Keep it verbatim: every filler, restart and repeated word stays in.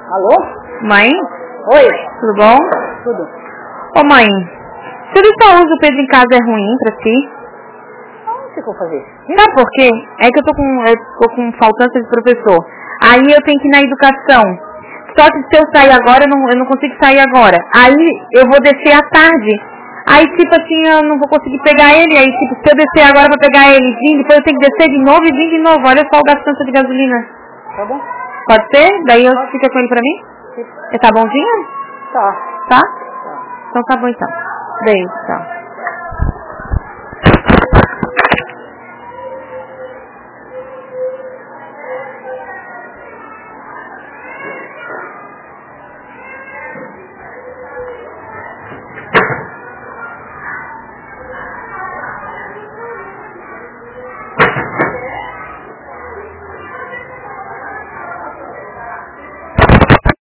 Alô? Mãe? Oi. Tudo bom? Tudo. Ô mãe, se o só uso o Pedro em casa é ruim pra ti? O que eu vou fazer? Sabe por quê? É que eu tô com, eu tô com faltância de professor. Aí eu tenho que ir na educação. Só que se eu sair agora, eu não, eu não consigo sair agora. Aí eu vou descer à tarde. Aí tipo assim, eu não vou conseguir pegar ele. Aí tipo, se eu descer agora pra pegar ele e vir, depois eu tenho que descer de novo e vir de novo. Olha só o gastança de gasolina. Tá bom? Pode ser? Daí eu fico com ele pra mim? Você tá bonzinha? Tá. Tá? Tá. Então tá bom então. Beijo, tchau.